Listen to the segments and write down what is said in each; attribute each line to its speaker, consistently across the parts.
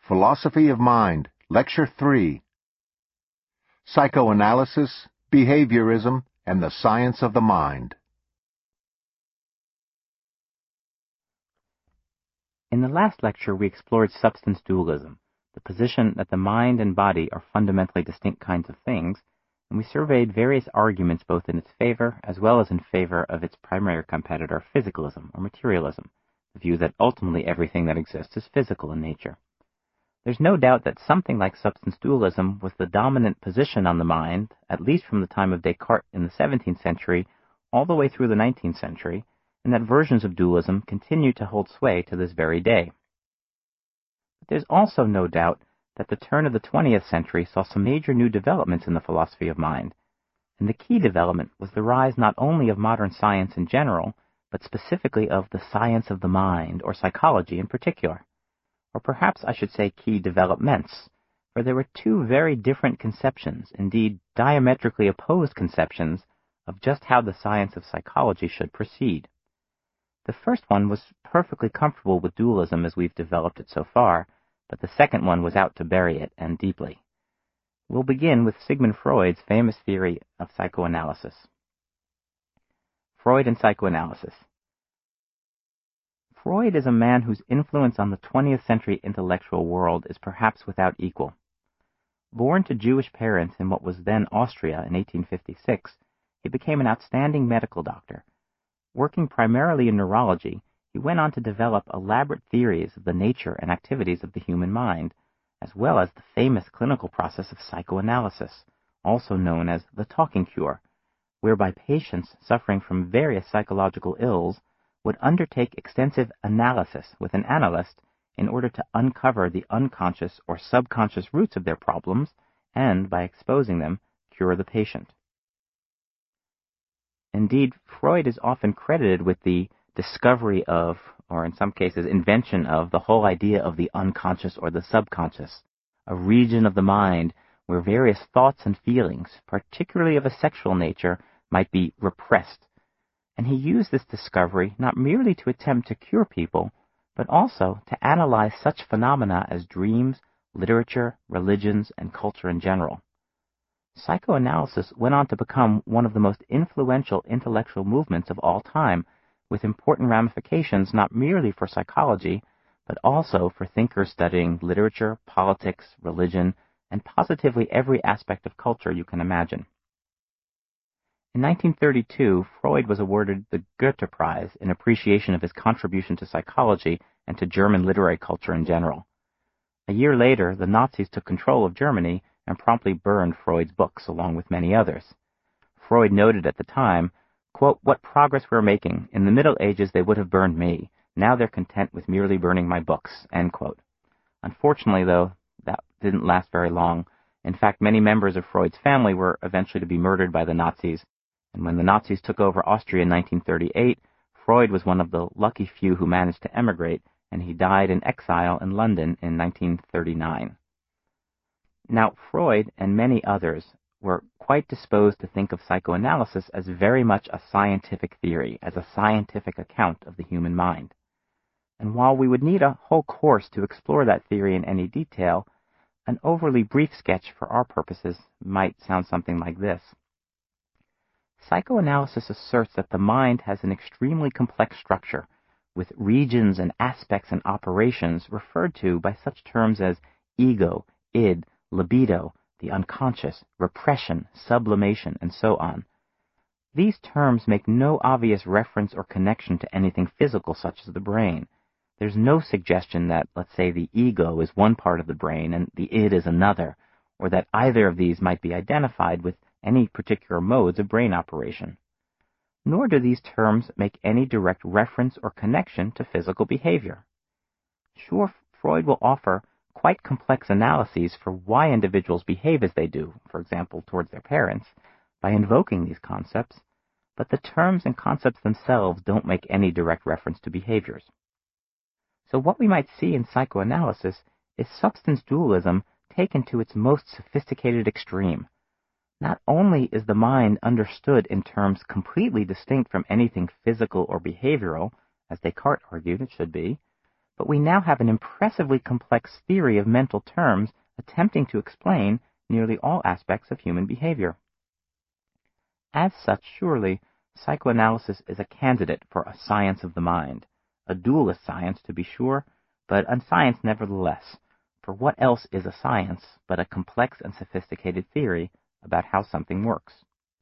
Speaker 1: Philosophy of Mind, Lecture 3. Psychoanalysis, Behaviorism, and the Science of the Mind.
Speaker 2: In the last lecture, we explored substance dualism, the position that the mind and body are fundamentally distinct kinds of things, and we surveyed various arguments both in its favor as well as in favor of its primary competitor, physicalism or materialism, the view that ultimately everything that exists is physical in nature. There's no doubt that something like substance dualism was the dominant position on the mind, at least from the time of Descartes in the 17th century all the way through the 19th century, and that versions of dualism continue to hold sway to this very day. But there's also no doubt that the turn of the 20th century saw some major new developments in the philosophy of mind, and the key development was the rise not only of modern science in general, but specifically of the science of the mind, or psychology in particular. Or perhaps I should say key developments, for there were two very different conceptions, indeed diametrically opposed conceptions, of just how the science of psychology should proceed. The first one was perfectly comfortable with dualism as we've developed it so far, but the second one was out to bury it, and deeply. We'll begin with Sigmund Freud's famous theory of psychoanalysis. Freud and psychoanalysis. Freud is a man whose influence on the 20th century intellectual world is perhaps without equal. Born to Jewish parents in what was then Austria in 1856, he became an outstanding medical doctor. Working primarily in neurology, he went on to develop elaborate theories of the nature and activities of the human mind, as well as the famous clinical process of psychoanalysis, also known as the talking cure, whereby patients suffering from various psychological ills would undertake extensive analysis with an analyst in order to uncover the unconscious or subconscious roots of their problems and, by exposing them, cure the patient. Indeed, Freud is often credited with the discovery of, or in some cases invention of, the whole idea of the unconscious or the subconscious, a region of the mind where various thoughts and feelings, particularly of a sexual nature, might be repressed. And he used this discovery not merely to attempt to cure people, but also to analyze such phenomena as dreams, literature, religions, and culture in general. Psychoanalysis went on to become one of the most influential intellectual movements of all time, with important ramifications not merely for psychology, but also for thinkers studying literature, politics, religion, and positively every aspect of culture you can imagine. In 1932, Freud was awarded the Goethe Prize in appreciation of his contribution to psychology and to German literary culture in general. A year later, the Nazis took control of Germany and promptly burned Freud's books, along with many others. Freud noted at the time, quote, "What progress we're making. In the Middle Ages they would have burned me. Now they're content with merely burning my books," end quote. Unfortunately, though, that didn't last very long. In fact, many members of Freud's family were eventually to be murdered by the Nazis. And when the Nazis took over Austria in 1938, Freud was one of the lucky few who managed to emigrate, and he died in exile in London in 1939. Now, Freud and many others were quite disposed to think of psychoanalysis as very much a scientific theory, as a scientific account of the human mind. And while we would need a whole course to explore that theory in any detail, an overly brief sketch for our purposes might sound something like this. Psychoanalysis asserts that the mind has an extremely complex structure, with regions and aspects and operations referred to by such terms as ego, id, libido, the unconscious, repression, sublimation, and so on. These terms make no obvious reference or connection to anything physical such as the brain. There's no suggestion that, let's say, the ego is one part of the brain and the id is another, or that either of these might be identified with any particular modes of brain operation. Nor do these terms make any direct reference or connection to physical behavior. Sure, Freud will offer quite complex analyses for why individuals behave as they do, for example, towards their parents, by invoking these concepts, but the terms and concepts themselves don't make any direct reference to behaviors. So what we might see in psychoanalysis is substance dualism taken to its most sophisticated extreme. Not only is the mind understood in terms completely distinct from anything physical or behavioral, as Descartes argued it should be, but we now have an impressively complex theory of mental terms attempting to explain nearly all aspects of human behavior. As such, surely, psychoanalysis is a candidate for a science of the mind, a dualist science to be sure, but a science nevertheless, for what else is a science but a complex and sophisticated theory about how something works?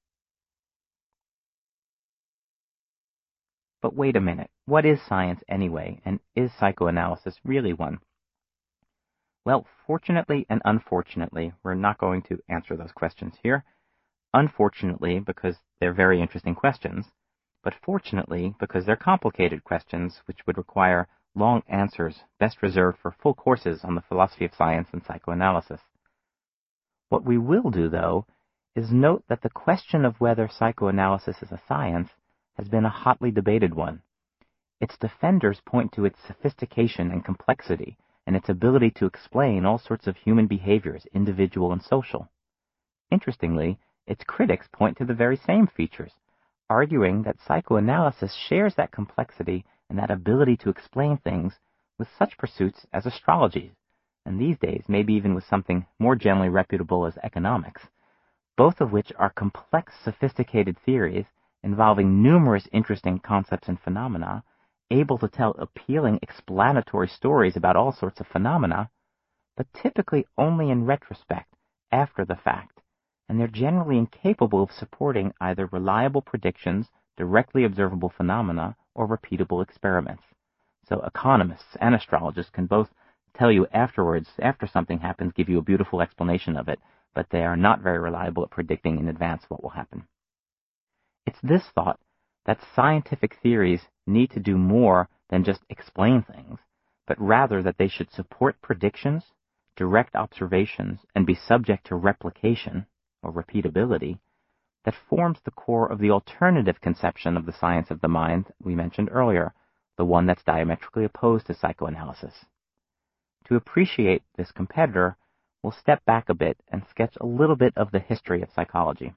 Speaker 2: But wait a minute, what is science anyway, and is psychoanalysis really one? Well, fortunately and unfortunately, we're not going to answer those questions here. Unfortunately, because they're very interesting questions, but fortunately, because they're complicated questions which would require long answers best reserved for full courses on the philosophy of science and psychoanalysis. What we will do, though, is note that the question of whether psychoanalysis is a science has been a hotly debated one. Its defenders point to its sophistication and complexity, and its ability to explain all sorts of human behaviors, individual and social. Interestingly, its critics point to the very same features, arguing that psychoanalysis shares that complexity and that ability to explain things with such pursuits as astrology, and these days maybe even with something more generally reputable as economics, both of which are complex, sophisticated theories involving numerous interesting concepts and phenomena, able to tell appealing explanatory stories about all sorts of phenomena, but typically only in retrospect, after the fact, and they're generally incapable of supporting either reliable predictions, directly observable phenomena, or repeatable experiments. So economists and astrologists can both tell you afterwards, after something happens, give you a beautiful explanation of it, but they are not very reliable at predicting in advance what will happen. It's this thought that scientific theories need to do more than just explain things, but rather that they should support predictions, direct observations, and be subject to replication, or repeatability, that forms the core of the alternative conception of the science of the mind we mentioned earlier, the one that's diametrically opposed to psychoanalysis. To appreciate this competitor, we'll step back a bit and sketch a little bit of the history of psychology.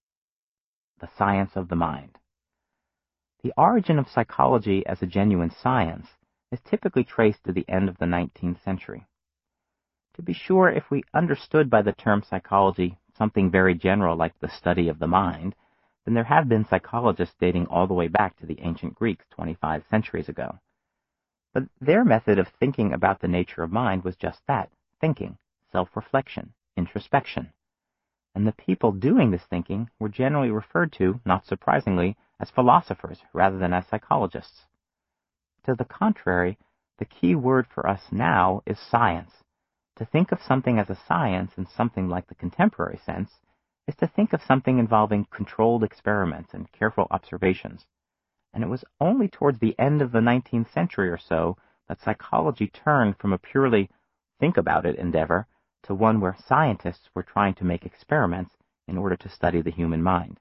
Speaker 2: The science of the mind. The origin of psychology as a genuine science is typically traced to the end of the 19th century. To be sure, if we understood by the term psychology something very general like the study of the mind, then there have been psychologists dating all the way back to the ancient Greeks 25 centuries ago. But their method of thinking about the nature of mind was just that, thinking, self-reflection, introspection. And the people doing this thinking were generally referred to, not surprisingly, as philosophers rather than as psychologists. To the contrary, the key word for us now is science. To think of something as a science in something like the contemporary sense is to think of something involving controlled experiments and careful observations. And it was only towards the end of the 19th century or so that psychology turned from a purely think-about-it endeavor to one where scientists were trying to make experiments in order to study the human mind.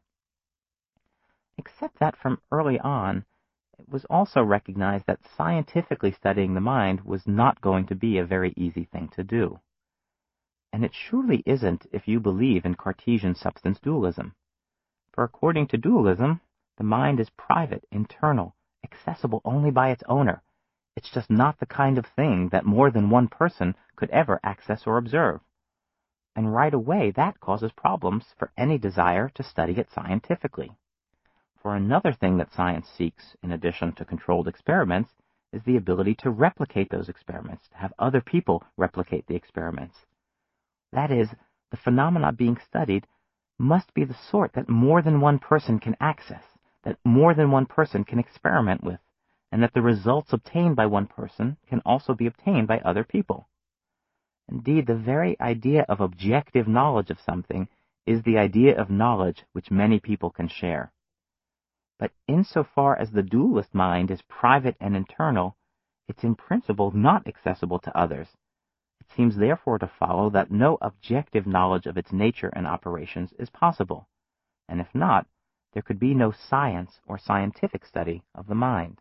Speaker 2: Except that from early on, it was also recognized that scientifically studying the mind was not going to be a very easy thing to do. And it surely isn't if you believe in Cartesian substance dualism. For according to dualism, the mind is private, internal, accessible only by its owner. It's just not the kind of thing that more than one person could ever access or observe. And right away, that causes problems for any desire to study it scientifically. For another thing that science seeks, in addition to controlled experiments, is the ability to replicate those experiments, to have other people replicate the experiments. That is, the phenomena being studied must be the sort that more than one person can access, that more than one person can experiment with, and that the results obtained by one person can also be obtained by other people. Indeed, the very idea of objective knowledge of something is the idea of knowledge which many people can share. But insofar as the dualist mind is private and internal, it's in principle not accessible to others. It seems therefore to follow that no objective knowledge of its nature and operations is possible, and if not, there could be no science or scientific study of the mind.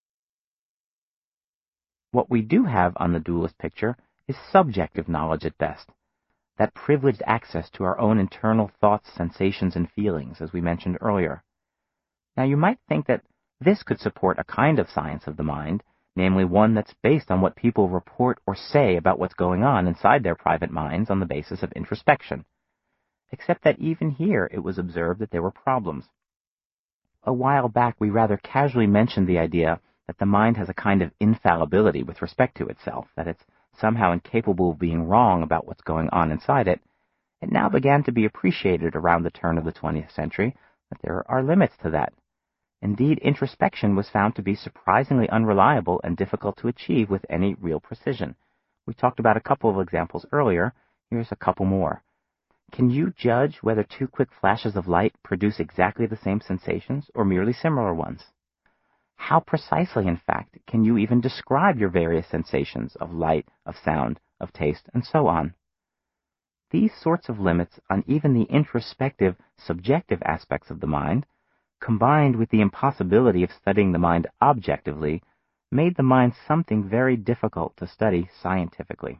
Speaker 2: What we do have on the dualist picture is subjective knowledge at best, that privileged access to our own internal thoughts, sensations, and feelings, as we mentioned earlier. Now, you might think that this could support a kind of science of the mind, namely one that's based on what people report or say about what's going on inside their private minds on the basis of introspection. Except that even here it was observed that there were problems. A while back we rather casually mentioned the idea that the mind has a kind of infallibility with respect to itself, that it's somehow incapable of being wrong about what's going on inside it. It now began to be appreciated around the turn of the 20th century that there are limits to that. Indeed, introspection was found to be surprisingly unreliable and difficult to achieve with any real precision. We talked about a couple of examples earlier. Here's a couple more. Can you judge whether two quick flashes of light produce exactly the same sensations or merely similar ones? How precisely, in fact, can you even describe your various sensations of light, of sound, of taste, and so on? These sorts of limits on even the introspective, subjective aspects of the mind, combined with the impossibility of studying the mind objectively, made the mind something very difficult to study scientifically.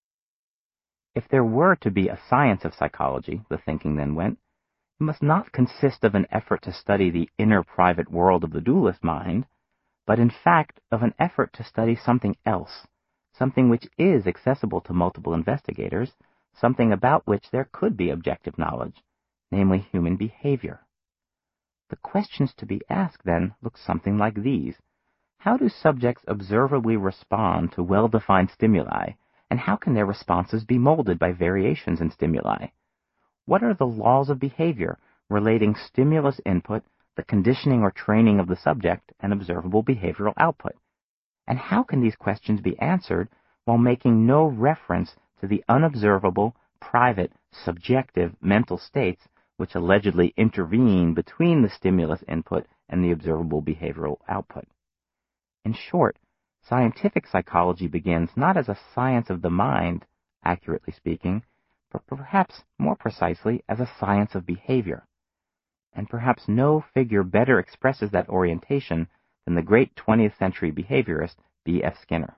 Speaker 2: If there were to be a science of psychology, the thinking then went, it must not consist of an effort to study the inner private world of the dualist mind, but in fact of an effort to study something else, something which is accessible to multiple investigators, something about which there could be objective knowledge, namely human behavior. The questions to be asked, then, look something like these. How do subjects observably respond to well-defined stimuli, and how can their responses be molded by variations in stimuli? What are the laws of behavior relating stimulus input, the conditioning or training of the subject, and observable behavioral output? And how can these questions be answered while making no reference to the unobservable, private, subjective mental states which allegedly intervene between the stimulus input and the observable behavioral output? In short, scientific psychology begins not as a science of the mind, accurately speaking, but perhaps more precisely as a science of behavior. And perhaps no figure better expresses that orientation than the great 20th century behaviorist B.F. Skinner.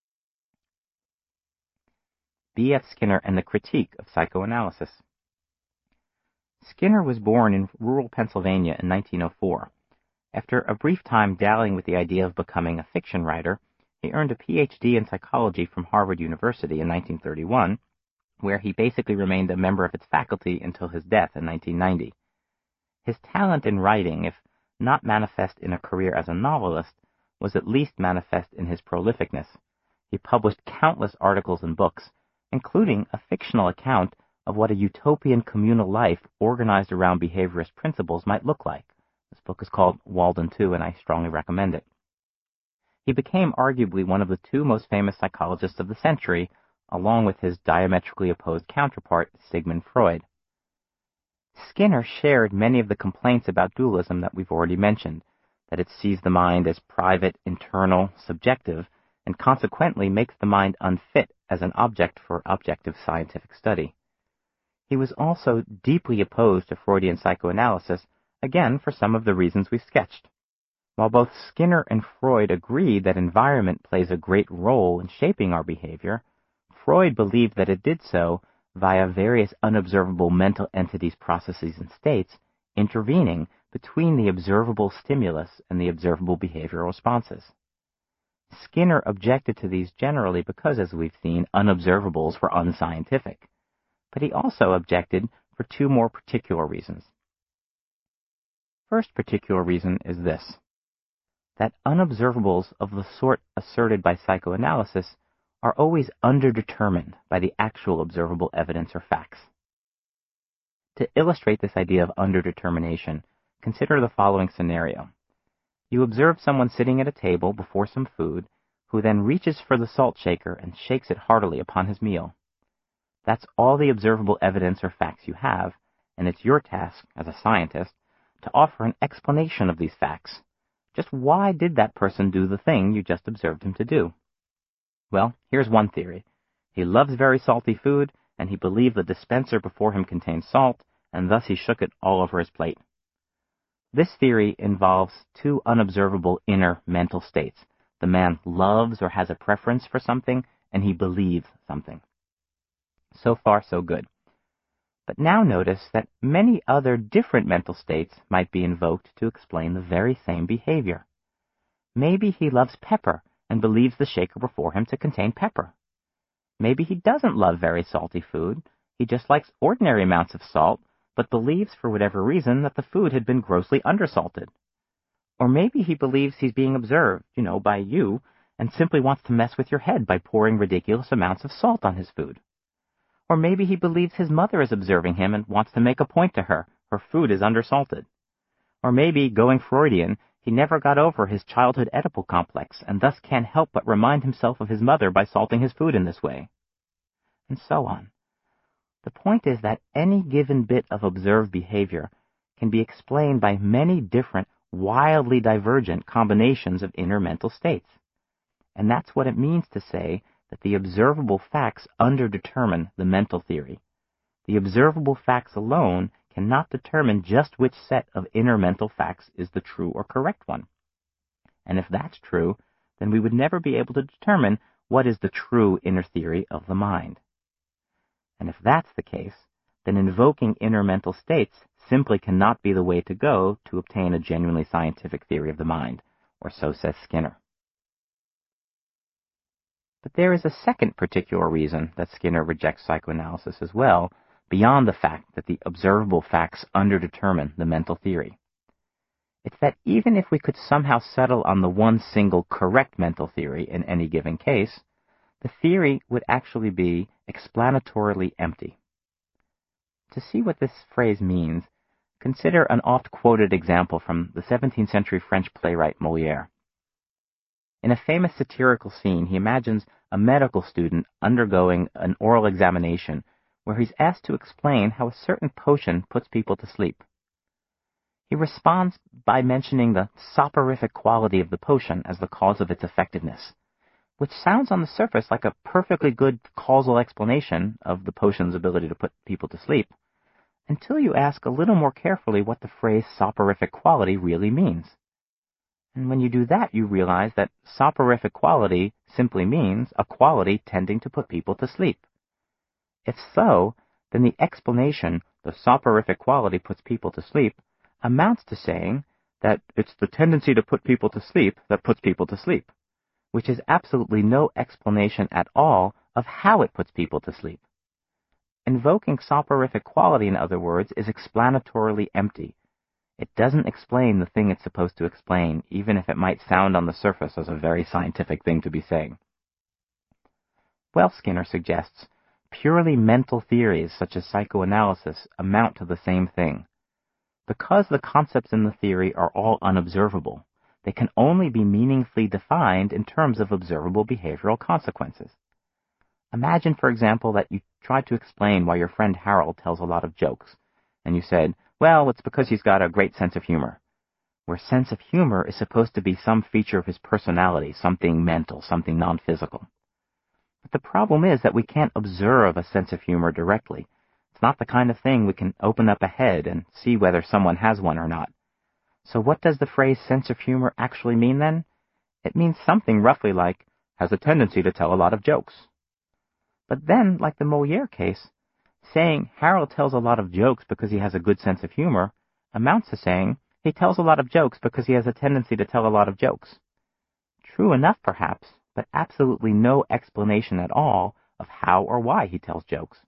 Speaker 2: B.F. Skinner and the Critique of Psychoanalysis. Skinner was born in rural Pennsylvania in 1904. After a brief time dallying with the idea of becoming a fiction writer, he earned a Ph.D. in psychology from Harvard University in 1931, where he basically remained a member of its faculty until his death in 1990. His talent in writing, if not manifest in a career as a novelist, was at least manifest in his prolificness. He published countless articles and books, including a fictional account of what a utopian communal life organized around behaviorist principles might look like. This book is called Walden 2, and I strongly recommend it. He became arguably one of the two most famous psychologists of the century, along with his diametrically opposed counterpart, Sigmund Freud. Skinner shared many of the complaints about dualism that we've already mentioned, that it sees the mind as private, internal, subjective, and consequently makes the mind unfit as an object for objective scientific study. He was also deeply opposed to Freudian psychoanalysis, again for some of the reasons we've sketched. While both Skinner and Freud agreed that environment plays a great role in shaping our behavior, Freud believed that it did so via various unobservable mental entities, processes, and states intervening between the observable stimulus and the observable behavioral responses. Skinner objected to these generally because, as we've seen, unobservables were unscientific. But he also objected for two more particular reasons. First particular reason is this, that unobservables of the sort asserted by psychoanalysis are always underdetermined by the actual observable evidence or facts. To illustrate this idea of underdetermination, consider the following scenario. You observe someone sitting at a table before some food, who then reaches for the salt shaker and shakes it heartily upon his meal. That's all the observable evidence or facts you have, and it's your task, as a scientist, to offer an explanation of these facts. Just why did that person do the thing you just observed him to do? Well, here's one theory. He loves very salty food, and he believed the dispenser before him contained salt, and thus he shook it all over his plate. This theory involves two unobservable inner mental states. The man loves or has a preference for something, and he believes something. So far, so good. But now notice that many other different mental states might be invoked to explain the very same behavior. Maybe he loves pepper, and believes the shaker before him to contain pepper. Maybe he doesn't love very salty food. He just likes ordinary amounts of salt, but believes for whatever reason that the food had been grossly undersalted. Or maybe he believes he's being observed, by you, and simply wants to mess with your head by pouring ridiculous amounts of salt on his food. Or maybe he believes his mother is observing him and wants to make a point to her food is undersalted. Or maybe, going Freudian, he never got over his childhood Oedipal complex and thus can't help but remind himself of his mother by salting his food in this way. And so on. The point is that any given bit of observed behavior can be explained by many different, wildly divergent combinations of inner mental states. And that's what it means to say that the observable facts underdetermine the mental theory. The observable facts alone cannot determine just which set of inner mental facts is the true or correct one. And if that's true, then we would never be able to determine what is the true inner theory of the mind. And if that's the case, then invoking inner mental states simply cannot be the way to go to obtain a genuinely scientific theory of the mind, or so says Skinner. But there is a second particular reason that Skinner rejects psychoanalysis as well, beyond the fact that the observable facts underdetermine the mental theory. It's that even if we could somehow settle on the one single correct mental theory in any given case, the theory would actually be explanatorily empty. To see what this phrase means, consider an oft-quoted example from the 17th century French playwright Molière. In a famous satirical scene, he imagines a medical student undergoing an oral examination where he's asked to explain how a certain potion puts people to sleep. He responds by mentioning the soporific quality of the potion as the cause of its effectiveness, which sounds on the surface like a perfectly good causal explanation of the potion's ability to put people to sleep, until you ask a little more carefully what the phrase soporific quality really means. And when you do that, you realize that soporific quality simply means a quality tending to put people to sleep. If so, then the explanation, the soporific quality puts people to sleep, amounts to saying that it's the tendency to put people to sleep that puts people to sleep, which is absolutely no explanation at all of how it puts people to sleep. Invoking soporific quality, in other words, is explanatorily empty. It doesn't explain the thing it's supposed to explain, even if it might sound on the surface as a very scientific thing to be saying. Well, Skinner suggests, purely mental theories such as psychoanalysis amount to the same thing. Because the concepts in the theory are all unobservable, they can only be meaningfully defined in terms of observable behavioral consequences. Imagine, for example, that you tried to explain why your friend Harold tells a lot of jokes, and you said, well, it's because he's got a great sense of humor. Where sense of humor is supposed to be some feature of his personality, something mental, something non-physical. But the problem is that we can't observe a sense of humor directly. It's not the kind of thing we can open up a head and see whether someone has one or not. So what does the phrase sense of humor actually mean then? It means something roughly like, has a tendency to tell a lot of jokes. But then, like the Molière case, saying Harold tells a lot of jokes because he has a good sense of humor amounts to saying he tells a lot of jokes because he has a tendency to tell a lot of jokes. True enough, perhaps, but absolutely no explanation at all of how or why he tells jokes.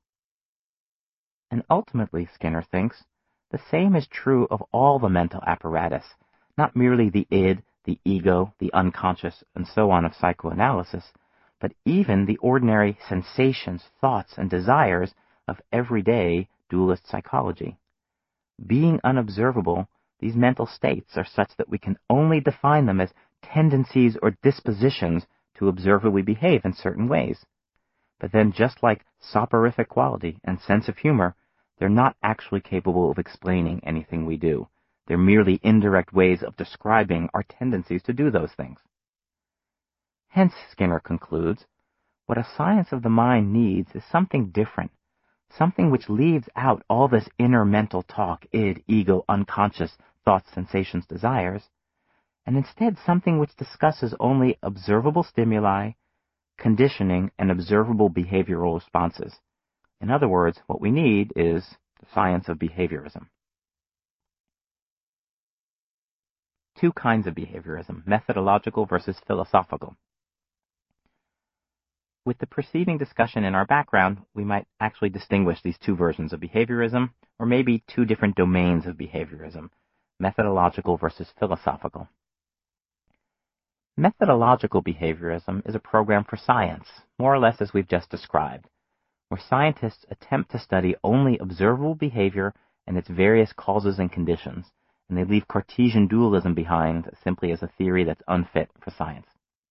Speaker 2: And ultimately, Skinner thinks, the same is true of all the mental apparatus, not merely the id, the ego, the unconscious, and so on of psychoanalysis, but even the ordinary sensations, thoughts, and desires of everyday dualist psychology. Being unobservable, these mental states are such that we can only define them as tendencies or dispositions to observably behave in certain ways. But then, just like soporific quality and sense of humor, they're not actually capable of explaining anything we do. They're merely indirect ways of describing our tendencies to do those things. Hence, Skinner concludes, what a science of the mind needs is something different, something which leaves out all this inner mental talk, id, ego, unconscious, thoughts, sensations, desires, and instead something which discusses only observable stimuli, conditioning, and observable behavioral responses. In other words, what we need is the science of behaviorism. Two kinds of behaviorism, methodological versus philosophical. with the preceding discussion in our background, we might actually distinguish these two versions of behaviorism, or maybe two different domains of behaviorism, methodological versus philosophical. Methodological behaviorism is a program for science, more or less as we've just described, where scientists attempt to study only observable behavior and its various causes and conditions, and they leave Cartesian dualism behind simply as a theory that's unfit for science.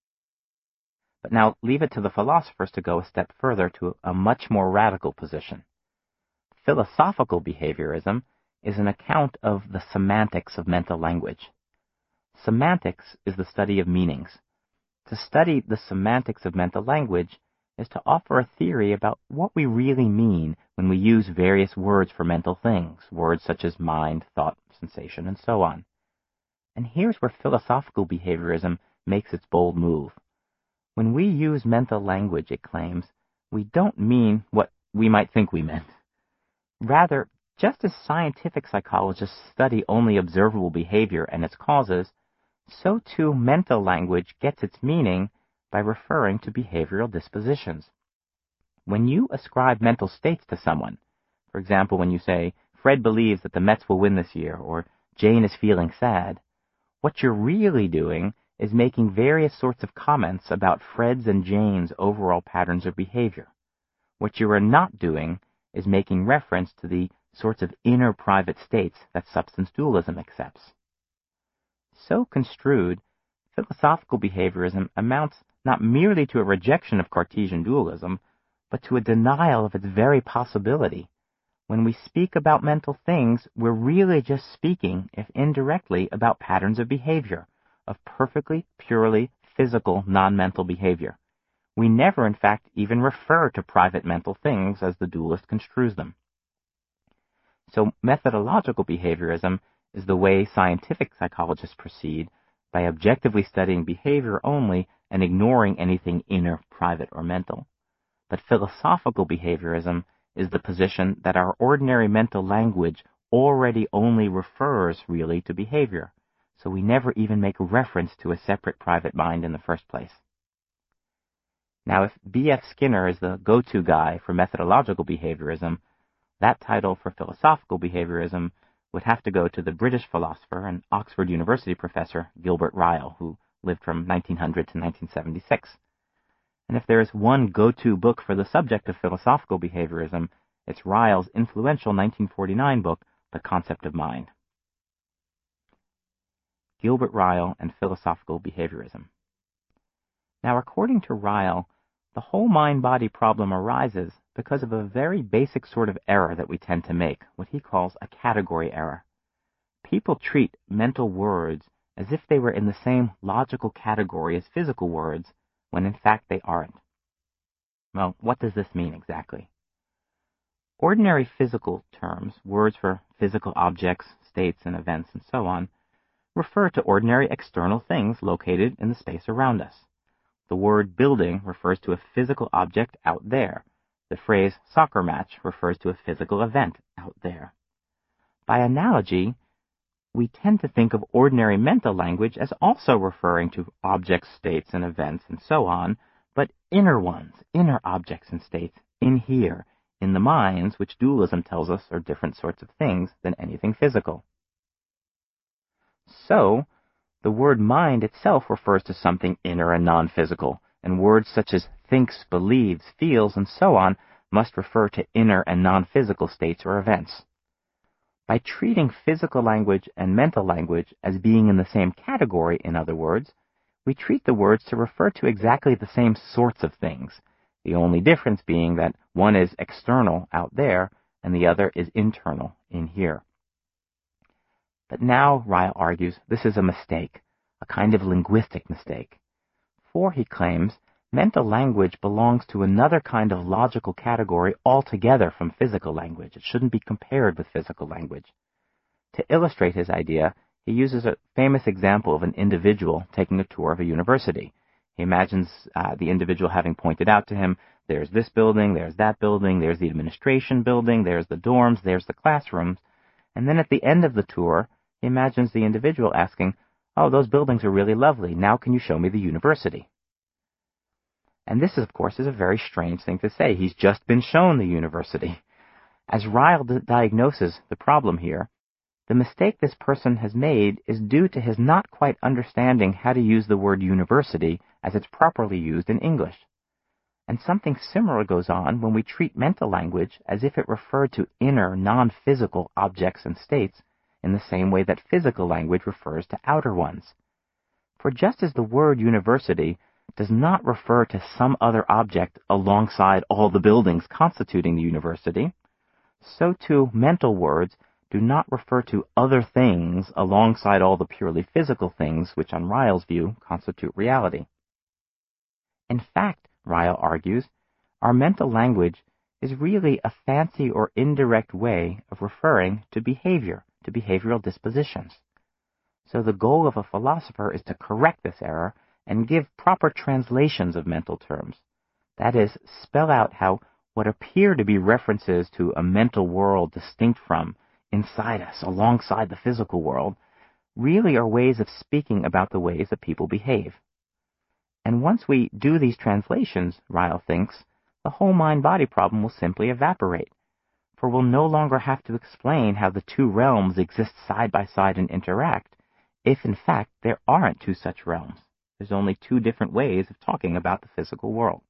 Speaker 2: But now leave it to the philosophers to go a step further to a much more radical position. Philosophical behaviorism is an account of the semantics of mental language. Semantics is the study of meanings. To study the semantics of mental language is to offer a theory about what we really mean when we use various words for mental things, words such as mind, thought, sensation, and so on. And here's where philosophical behaviorism makes its bold move. When we use mental language, it claims, we don't mean what we might think we meant. Rather, just as scientific psychologists study only observable behavior and its causes, so too mental language gets its meaning by referring to behavioral dispositions. When you ascribe mental states to someone, for example, when you say, Fred believes that the Mets will win this year, or Jane is feeling sad, what you're really doing is making various sorts of comments about Fred's and Jane's overall patterns of behavior. What you are not doing is making reference to the sorts of inner private states that substance dualism accepts. So construed, philosophical behaviorism amounts not merely to a rejection of Cartesian dualism, but to a denial of its very possibility. When we speak about mental things, we're really just speaking, if indirectly, about patterns of behavior, of perfectly, purely physical, non-mental behavior. We never, in fact, even refer to private mental things as the dualist construes them. So methodological behaviorism is the way scientific psychologists proceed by objectively studying behavior only and ignoring anything inner, private, or mental. But philosophical behaviorism is the position that our ordinary mental language already only refers really to behavior, so we never even make reference to a separate private mind in the first place. Now, if B.F. Skinner is the go-to guy for methodological behaviorism, that title for philosophical behaviorism would have to go to the British philosopher and Oxford University professor Gilbert Ryle, who lived from 1900 to 1976. And if there is one go-to book for the subject of philosophical behaviorism, it's Ryle's influential 1949 book, The Concept of Mind. Gilbert Ryle and philosophical behaviorism. Now, according to Ryle, the whole mind-body problem arises because of a very basic sort of error that we tend to make, what he calls a category error. People treat mental words as if they were in the same logical category as physical words, when in fact they aren't. Well, what does this mean exactly? Ordinary physical terms, words for physical objects, states, and events, and so on, refer to ordinary external things located in the space around us. The word building refers to a physical object out there. The phrase soccer match refers to a physical event out there. By analogy, we tend to think of ordinary mental language as also referring to objects, states, and events, and so on, but inner ones, inner objects and states, in here, in the minds, which dualism tells us are different sorts of things than anything physical. So, the word mind itself refers to something inner and non-physical, and words such as thinks, believes, feels, and so on must refer to inner and non-physical states or events. By treating physical language and mental language as being in the same category, in other words, we treat the words to refer to exactly the same sorts of things, the only difference being that one is external out there and the other is internal in here. But now, Ryle argues, this is a mistake, a kind of linguistic mistake. For, he claims, mental language belongs to another kind of logical category altogether from physical language. It shouldn't be compared with physical language. To illustrate his idea, he uses a famous example of an individual taking a tour of a university. He imagines the individual having pointed out to him, there's this building, there's that building, there's the administration building, there's the dorms, there's the classrooms, and then at the end of the tour, he imagines the individual asking, oh, those buildings are really lovely. Now can you show me the university? And this, of course, is a very strange thing to say. He's just been shown the university. As Ryle diagnoses the problem here, the mistake this person has made is due to his not quite understanding how to use the word university as it's properly used in English. And something similar goes on when we treat mental language as if it referred to inner, non-physical objects and states in the same way that physical language refers to outer ones. For just as the word university does not refer to some other object alongside all the buildings constituting the university, so too mental words do not refer to other things alongside all the purely physical things which, on Ryle's view, constitute reality. In fact, Ryle argues, our mental language is really a fancy or indirect way of referring to behavior, to behavioral dispositions. So the goal of a philosopher is to correct this error and give proper translations of mental terms. That is, spell out how what appear to be references to a mental world distinct from, inside us, alongside the physical world, really are ways of speaking about the ways that people behave. And once we do these translations, Ryle thinks, the whole mind-body problem will simply evaporate, for we'll no longer have to explain how the two realms exist side by side and interact, if in fact there aren't two such realms. There's only two different ways of talking about the physical world.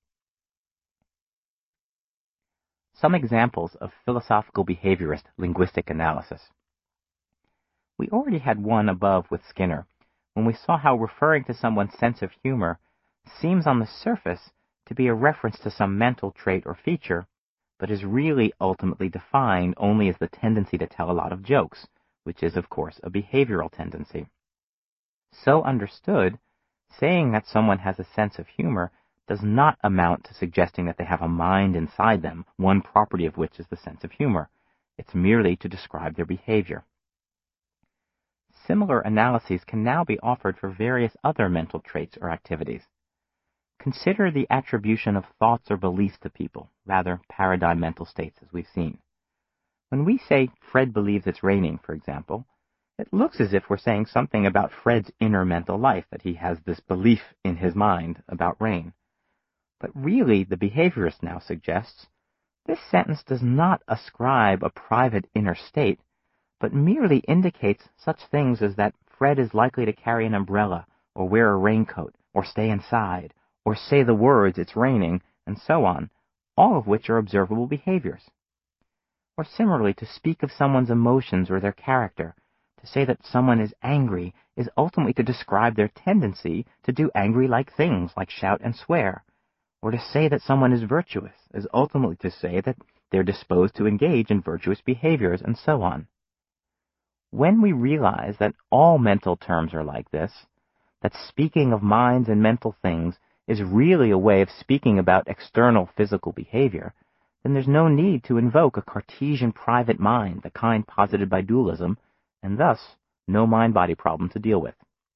Speaker 2: Some examples of philosophical behaviorist linguistic analysis. We already had one above with Skinner, when we saw how referring to someone's sense of humor seems on the surface to be a reference to some mental trait or feature, but is really ultimately defined only as the tendency to tell a lot of jokes, which is, of course, a behavioral tendency. So understood, saying that someone has a sense of humor does not amount to suggesting that they have a mind inside them, one property of which is the sense of humor. It's merely to describe their behavior. Similar analyses can now be offered for various other mental traits or activities. Consider the attribution of thoughts or beliefs to people, rather paradigm mental states as we've seen. When we say Fred believes it's raining, for example, it looks as if we're saying something about Fred's inner mental life, that he has this belief in his mind about rain. But really, the behaviorist now suggests, this sentence does not ascribe a private inner state, but merely indicates such things as that Fred is likely to carry an umbrella, or wear a raincoat, or stay inside, or say the words, it's raining, and so on, all of which are observable behaviors. Or similarly, to speak of someone's emotions or their character, to say that someone is angry is ultimately to describe their tendency to do angry-like things, like shout and swear. Or to say that someone is virtuous is ultimately to say that they're disposed to engage in virtuous behaviors, and so on. When we realize that all mental terms are like this, that speaking of minds and mental things is really a way of speaking about external physical behavior, then there's no need to invoke a Cartesian private mind, the kind posited by dualism, and thus no mind-body problem to deal with.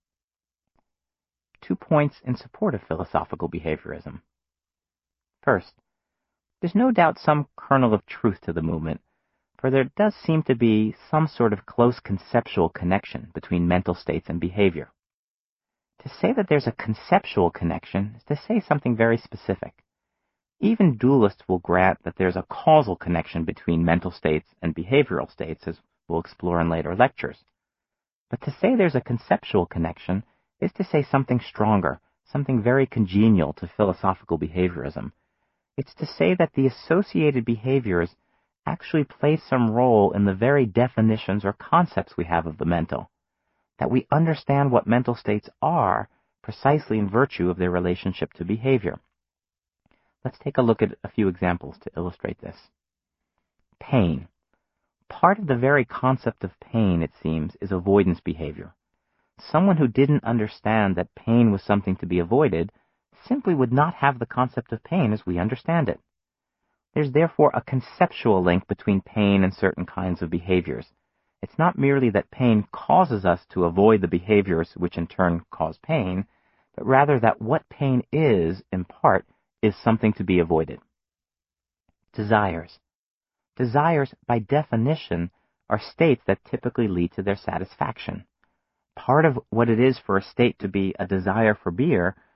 Speaker 2: 2 points in support of philosophical behaviorism. First, there's no doubt some kernel of truth to the movement, for there does seem to be some sort of close conceptual connection between mental states and behavior. To say that there's a conceptual connection is to say something very specific. Even dualists will grant that there's a causal connection between mental states and behavioral states, as we'll explore in later lectures. But to say there's a conceptual connection is to say something stronger, something very congenial to philosophical behaviorism. It's to say that the associated behaviors actually play some role in the very definitions or concepts we have of the mental, that we understand what mental states are precisely in virtue of their relationship to behavior. Let's take a look at a few examples to illustrate this. Pain. Part of the very concept of pain, it seems, is avoidance behavior. Someone who didn't understand that pain was something to be avoided simply would not have the concept of pain as we understand it. There's therefore a conceptual link between pain and certain kinds of behaviors. It's not merely that pain causes us to avoid the behaviors which in turn cause pain, but rather that what pain is, in part, is something to be avoided. Desires. Desires, by definition, are states that typically lead to their satisfaction. Part of what it is for a state to be a desire for beer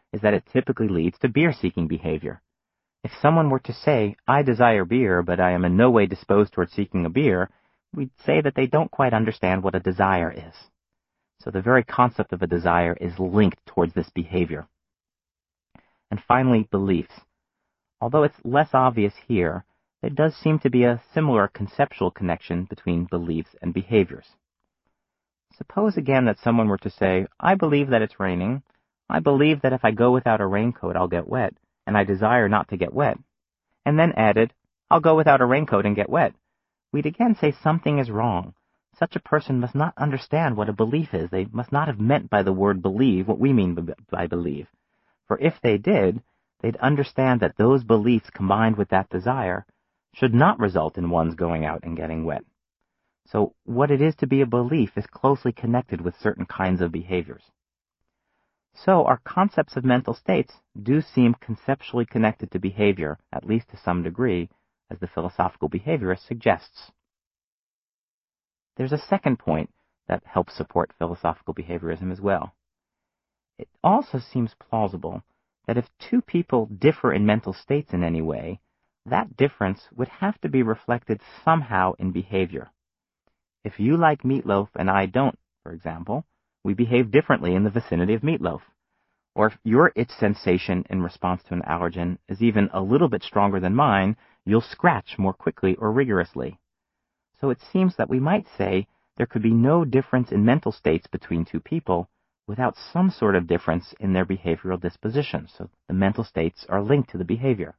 Speaker 2: is that it typically leads to beer-seeking behavior. If someone were to say, "I desire beer, but I am in no way disposed toward seeking a beer," we'd say that they don't quite understand what a desire is. So the very concept of a desire is linked towards this behavior. And finally, beliefs. Although it's less obvious here, there does seem to be a similar conceptual connection between beliefs and behaviors. Suppose again that someone were to say, "I believe that it's raining. I believe that if I go without a raincoat, I'll get wet, and I desire not to get wet," and then added, "I'll go without a raincoat and get wet," we'd again say something is wrong. Such a person must not understand what a belief is. They must not have meant by the word believe what we mean by believe. For if they did, they'd understand that those beliefs combined with that desire should not result in one's going out and getting wet. So what it is to be a belief is closely connected with certain kinds of behaviors. So our concepts of mental states do seem conceptually connected to behavior, at least to some degree, as the philosophical behaviorist suggests. There's a second point that helps support philosophical behaviorism as well. It also seems plausible that if two people differ in mental states in any way, that difference would have to be reflected somehow in behavior. If you like meatloaf and I don't, for example, we behave differently in the vicinity of meatloaf. Or if your itch sensation in response to an allergen is even a little bit stronger than mine, you'll scratch more quickly or rigorously. So it seems that we might say there could be no difference in mental states between two people without some sort of difference in their behavioral disposition. So the mental states are linked to the behavior.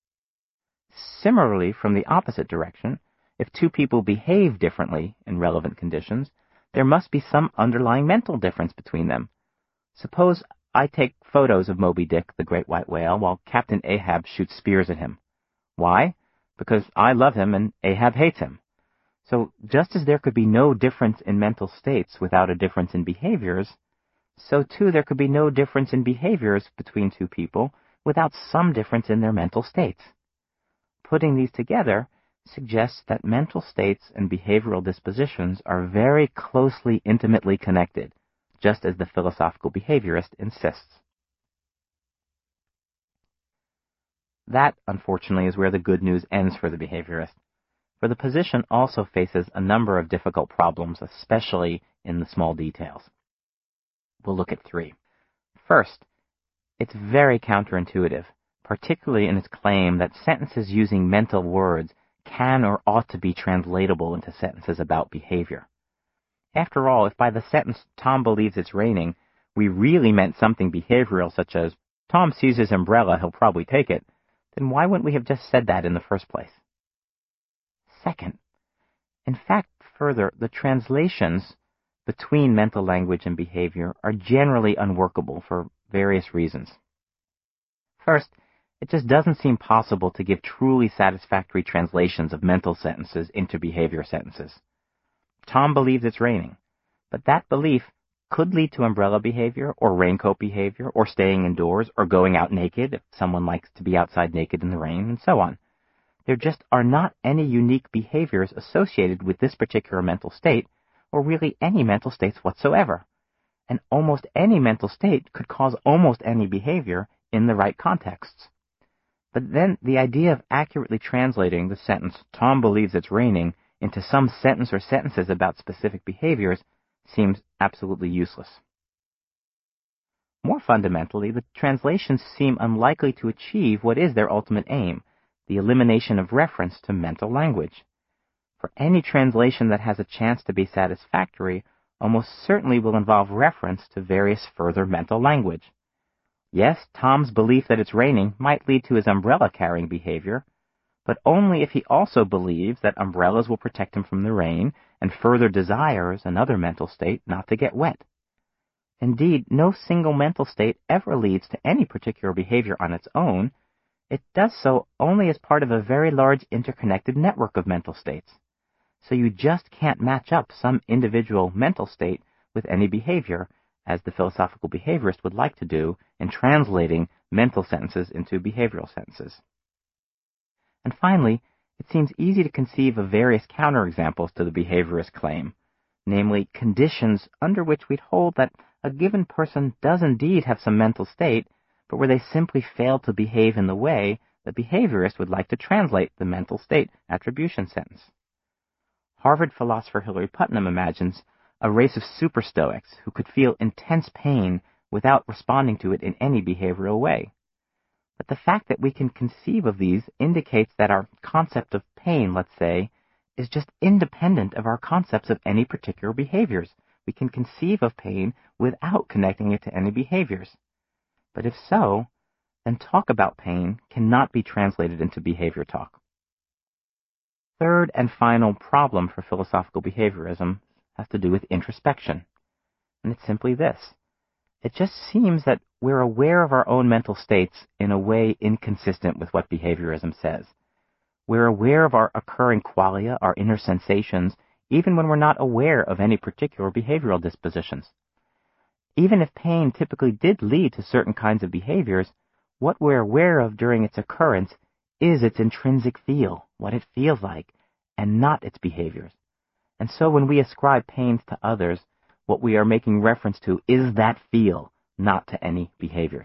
Speaker 2: Similarly, from the opposite direction, if two people behave differently in relevant conditions, there must be some underlying mental difference between them. Suppose I take photos of Moby Dick, the great white whale, while Captain Ahab shoots spears at him. Why? Because I love him and Ahab hates him. So just as there could be no difference in mental states without a difference in behaviors, so too there could be no difference in behaviors between two people without some difference in their mental states. Putting these together suggests that mental states and behavioral dispositions are very closely, intimately connected, just as the philosophical behaviorist insists. That, unfortunately, is where the good news ends for the behaviorist. For the position also faces a number of difficult problems, especially in the small details. We'll look at three. First, it's very counterintuitive, particularly in its claim that sentences using mental words can or ought to be translatable into sentences about behavior. After all, if by the sentence, "Tom believes it's raining," we really meant something behavioral such as, "Tom sees his umbrella, he'll probably take it," then why wouldn't we have just said that in the first place? Second, in fact, further, the translations between mental language and behavior are generally unworkable for various reasons. First, it just doesn't seem possible to give truly satisfactory translations of mental sentences into behavior sentences. Tom believes it's raining, but that belief could lead to umbrella behavior, or raincoat behavior, or staying indoors, or going out naked if someone likes to be outside naked in the rain, and so on. There just are not any unique behaviors associated with this particular mental state, or really any mental states whatsoever. And almost any mental state could cause almost any behavior in the right contexts. But then the idea of accurately translating the sentence, "Tom believes it's raining," into some sentence or sentences about specific behaviors seems absolutely useless. More fundamentally, the translations seem unlikely to achieve what is their ultimate aim, the elimination of reference to mental language. For any translation that has a chance to be satisfactory almost certainly will involve reference to various further mental language. Yes, Tom's belief that it's raining might lead to his umbrella-carrying behavior, but only if he also believes that umbrellas will protect him from the rain and further desires another mental state not to get wet. Indeed, no single mental state ever leads to any particular behavior on its own. It does so only as part of a very large interconnected network of mental states. So you just can't match up some individual mental state with any behavior, as the philosophical behaviorist would like to do in translating mental sentences into behavioral sentences. And finally, it seems easy to conceive of various counterexamples to the behaviorist claim, namely conditions under which we'd hold that a given person does indeed have some mental state, but where they simply fail to behave in the way the behaviorist would like to translate the mental state attribution sentence. Harvard philosopher Hilary Putnam imagines a race of super Stoics who could feel intense pain without responding to it in any behavioral way. But the fact that we can conceive of these indicates that our concept of pain, let's say, is just independent of our concepts of any particular behaviors. We can conceive of pain without connecting it to any behaviors. But if so, then talk about pain cannot be translated into behavior talk. Third and final problem for philosophical behaviorism has to do with introspection. And it's simply this. It just seems that we're aware of our own mental states in a way inconsistent with what behaviorism says. We're aware of our occurring qualia, our inner sensations, even when we're not aware of any particular behavioral dispositions. Even if pain typically did lead to certain kinds of behaviors, what we're aware of during its occurrence is its intrinsic feel, what it feels like, and not its behaviors. And so when we ascribe pains to others, what we are making reference to is that feel, not to any behaviors.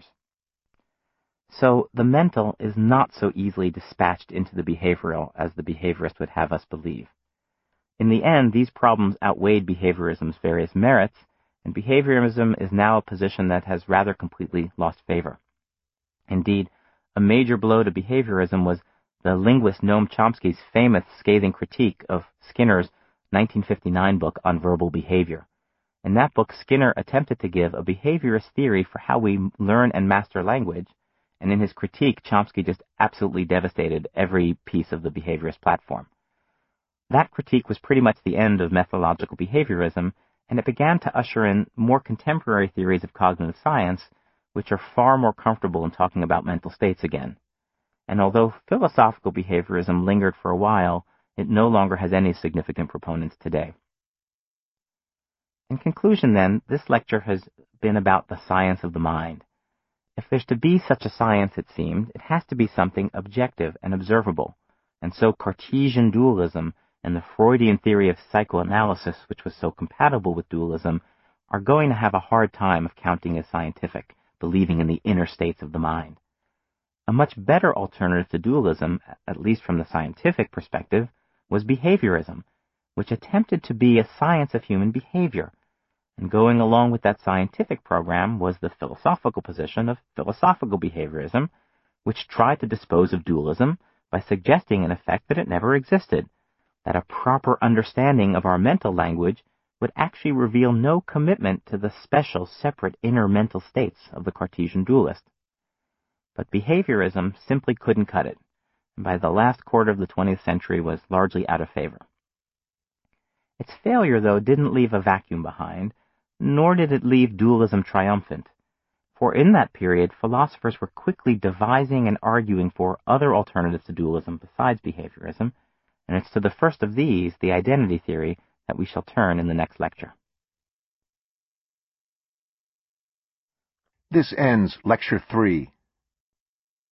Speaker 2: So the mental is not so easily dispatched into the behavioral as the behaviorist would have us believe. In the end, these problems outweighed behaviorism's various merits, and behaviorism is now a position that has rather completely lost favor. Indeed, a major blow to behaviorism was the linguist Noam Chomsky's famous scathing critique of Skinner's 1959 book on verbal behavior. In that book, Skinner attempted to give a behaviorist theory for how we learn and master language, and in his critique, Chomsky just absolutely devastated every piece of the behaviorist platform. That critique was pretty much the end of methodological behaviorism, and it began to usher in more contemporary theories of cognitive science, which are far more comfortable in talking about mental states again. And although philosophical behaviorism lingered for a while, it no longer has any significant proponents today. In conclusion, then, this lecture has been about the science of the mind. If there's to be such a science, it seemed, it has to be something objective and observable. And so Cartesian dualism and the Freudian theory of psychoanalysis, which was so compatible with dualism, are going to have a hard time of counting as scientific, believing in the inner states of the mind. A much better alternative to dualism, at least from the scientific perspective, was behaviorism, which attempted to be a science of human behavior. And going along with that scientific program was the philosophical position of philosophical behaviorism, which tried to dispose of dualism by suggesting in effect that it never existed, that a proper understanding of our mental language would actually reveal no commitment to the special, separate inner mental states of the Cartesian dualist. But behaviorism simply couldn't cut it, and by the last quarter of the 20th century was largely out of favor. Its failure, though, didn't leave a vacuum behind, nor did it leave dualism triumphant. For in that period, philosophers were quickly devising and arguing for other alternatives to dualism besides behaviorism, and it's to the first of these, the identity theory, that we shall turn in the next lecture.
Speaker 1: This ends Lecture 3.